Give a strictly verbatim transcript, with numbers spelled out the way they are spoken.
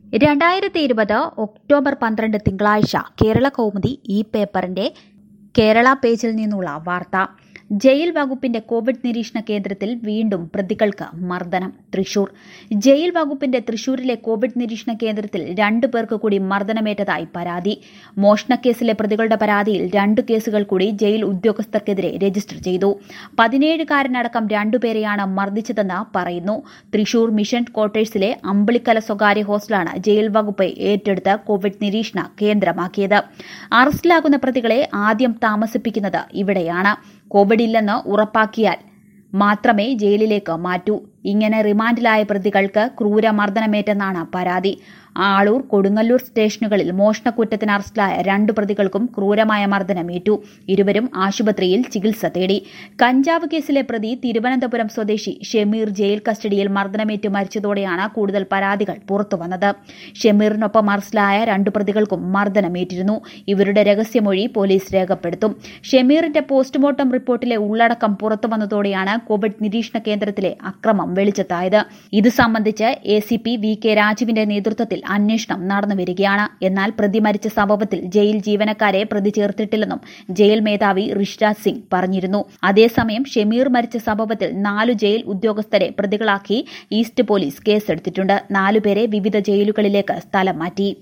രണ്ടായിരത്തി ഇരുപത് ഒക്ടോബർ പന്ത്രണ്ട് തിങ്കളാഴ്ച കേരള കൗമുദി ഈ പേപ്പറിന്റെ കേരള പേജിൽ നിന്നുള്ള വാർത്ത. ജയിൽ വകുപ്പിന്റെ കോവിഡ് നിരീക്ഷണ കേന്ദ്രത്തിൽ വീണ്ടും പ്രതികൾക്ക് മർദ്ദനം. തൃശൂർ. ജയിൽ വകുപ്പിന്റെ തൃശൂരിലെ കോവിഡ് നിരീക്ഷണ കേന്ദ്രത്തിൽ രണ്ടു പേർക്ക് കൂടി മർദ്ദനമേറ്റതായി പരാതി. മോഷണക്കേസിലെ പ്രതികളുടെ പരാതിയിൽ രണ്ടു കേസുകൾ കൂടി ജയിൽ ഉദ്യോഗസ്ഥർക്കെതിരെ രജിസ്റ്റർ ചെയ്തു. പതിനേഴുകാരനടക്കം രണ്ടുപേരെയാണ് മർദ്ദിച്ചതെന്ന് പറയുന്നു. തൃശൂർ മിഷൻ ക്വാർട്ടേഴ്സിലെ അമ്പിളിക്കല സ്വകാര്യ ഹോസ്റ്റലാണ് ജയിൽ വകുപ്പ് ഏറ്റെടുത്ത് കോവിഡ് നിരീക്ഷണ കേന്ദ്രമാക്കിയത്. അറസ്റ്റിലാകുന്ന പ്രതികളെ ആദ്യം താമസിപ്പിക്കുന്നത് ഇവിടെയാണ്. കോവിഡ് ഇല്ലെന്ന് ഉറപ്പാക്കിയാൽ മാത്രമേ ജയിലിലേക്ക് മാറ്റൂ. ഇങ്ങനെ റിമാൻഡിലായ പ്രതികൾക്ക് ക്രൂരമർദ്ദനമേറ്റെന്നാണ് പരാതി. ആളൂർ, കൊടുങ്ങല്ലൂർ സ്റ്റേഷനുകളിൽ മോഷണക്കുറ്റത്തിന് അറസ്റ്റിലായ രണ്ടു പ്രതികൾക്കും ക്രൂരമായ മർദ്ദനമേറ്റു. ഇരുവരും ആശുപത്രിയിൽ ചികിത്സ തേടി. കഞ്ചാവ് കേസിലെ പ്രതി തിരുവനന്തപുരം സ്വദേശി ഷമീർ ജയിൽ കസ്റ്റഡിയിൽ മർദ്ദനമേറ്റ് മരിച്ചതോടെയാണ് കൂടുതൽ പരാതികൾ പുറത്തുവന്നത്. ഷമീറിനൊപ്പം അറസ്റ്റിലായ രണ്ടു പ്രതികൾക്കും മർദ്ദനമേറ്റിരുന്നു. ഇവരുടെ രഹസ്യമൊഴി പോലീസ് രേഖപ്പെടുത്തും. ഷമീറിന്റെ പോസ്റ്റ്മോർട്ടം റിപ്പോർട്ടിലെ ഉള്ളടക്കം പുറത്തുവന്നതോടെയാണ് കോവിഡ് നിരീക്ഷണ കേന്ദ്രത്തിലെ അക്രമം വെളിച്ചത്തായത്. ഇത് സംബന്ധിച്ച് A C P V K രാജുവിന്റെ നേതൃത്വത്തിൽ അന്വേഷണം നടന്നുവരികയാണ്. എന്നാൽ പ്രതി മരിച്ച സംഭവത്തിൽ ജയിൽ ജീവനക്കാരെ പ്രതി ചേർത്തിട്ടില്ലെന്നും ജയിൽ മേധാവി ഋഷിരാജ് സിംഗ് പറഞ്ഞിരുന്നു. അതേസമയം ഷമീർ മരിച്ച സംഭവത്തിൽ നാലു ജയിൽ ഉദ്യോഗസ്ഥരെ പ്രതികളാക്കി ഈസ്റ്റ് പോലീസ് കേസെടുത്തിട്ടുണ്ട്. നാലുപേരെ വിവിധ ജയിലുകളിലേക്ക് സ്ഥലം മാറ്റി.